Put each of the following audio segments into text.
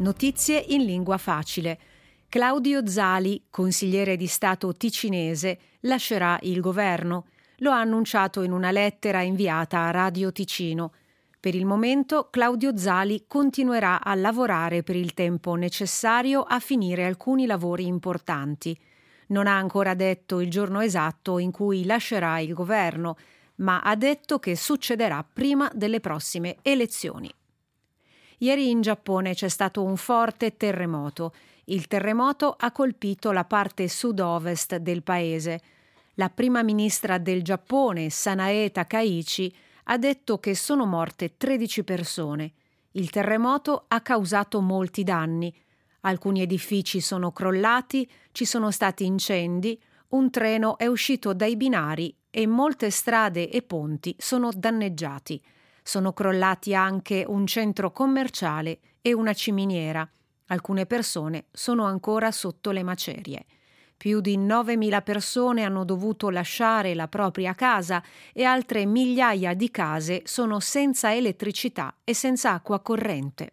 Notizie in lingua facile. Claudio Zali, consigliere di Stato ticinese, lascerà il governo. Lo ha annunciato in una lettera inviata a Radio Ticino. Per il momento Claudio Zali continuerà a lavorare per il tempo necessario a finire alcuni lavori importanti. Non ha ancora detto il giorno esatto in cui lascerà il governo, ma ha detto che succederà prima delle prossime elezioni. Ieri in Giappone c'è stato un forte terremoto. Il terremoto ha colpito la parte sud-ovest del paese. La prima ministra del Giappone, Sanae Takaichi, ha detto che sono morte 13 persone. Il terremoto ha causato molti danni. Alcuni edifici sono crollati, ci sono stati incendi, un treno è uscito dai binari e molte strade e ponti sono danneggiati. Sono crollati anche un centro commerciale e una ciminiera. Alcune persone sono ancora sotto le macerie. Più di 9.000 persone hanno dovuto lasciare la propria casa e altre migliaia di case sono senza elettricità e senza acqua corrente.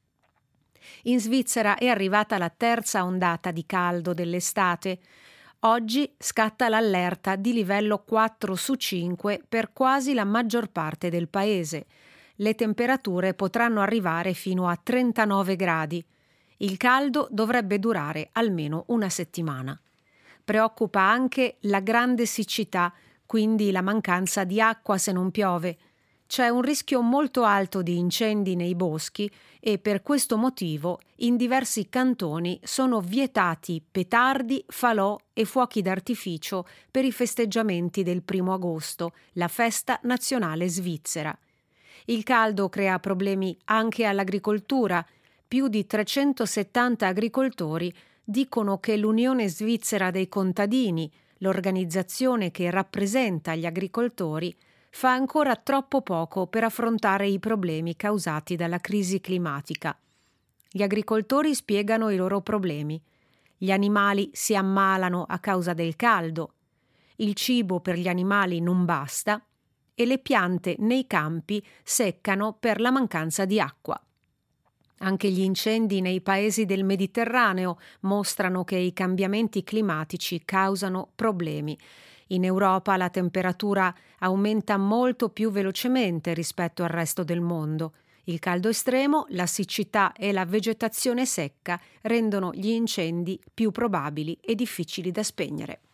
In Svizzera è arrivata la terza ondata di caldo dell'estate. Oggi scatta l'allerta di livello 4 su 5 per quasi la maggior parte del paese. Le temperature potranno arrivare fino a 39 gradi. Il caldo dovrebbe durare almeno una settimana. Preoccupa anche la grande siccità, quindi la mancanza di acqua se non piove. C'è un rischio molto alto di incendi nei boschi e per questo motivo in diversi cantoni sono vietati petardi, falò e fuochi d'artificio per i festeggiamenti del 1° agosto, la festa nazionale svizzera. Il caldo crea problemi anche all'agricoltura. Più di 370 agricoltori dicono che l'Unione Svizzera dei Contadini, l'organizzazione che rappresenta gli agricoltori, fa ancora troppo poco per affrontare i problemi causati dalla crisi climatica. Gli agricoltori spiegano i loro problemi. Gli animali si ammalano a causa del caldo, il cibo per gli animali non basta e le piante nei campi seccano per la mancanza di acqua. Anche gli incendi nei paesi del Mediterraneo mostrano che i cambiamenti climatici causano problemi. In Europa la temperatura aumenta molto più velocemente rispetto al resto del mondo. Il caldo estremo, la siccità e la vegetazione secca rendono gli incendi più probabili e difficili da spegnere.